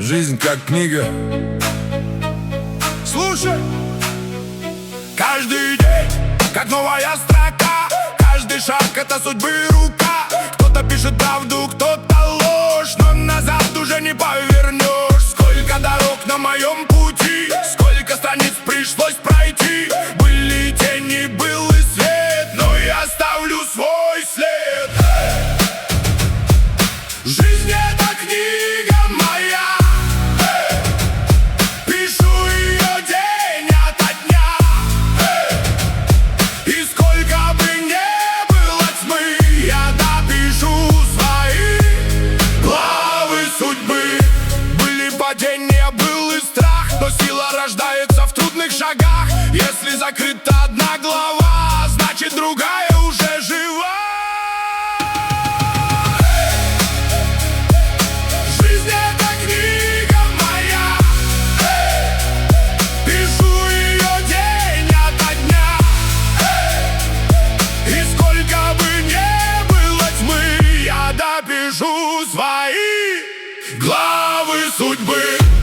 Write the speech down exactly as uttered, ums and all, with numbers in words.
Жизнь как книга. Слушай, каждый день, как новая строка. Каждый шаг — это судьбы рука. Кто-то пишет правду, кто-то ложь, но назад уже не повернешь. Сколько дорог на моем пути, сколько страниц пришлось пройти. Были тени, был и свет, но я оставлю свой след. Жизнь — это книга моя. Пишу ее день ото дня. И сколько бы ни было тьмы, я допишу свои главы судьбы. Были падения, был и страх, но сила рождается в трудных шагах. Если закрыта одна глава, значит другая уже жива. Жизнь — это книга моя. Пишу ее день ото дня. И сколько бы ни было тьмы, я допишу свои главы судьбы.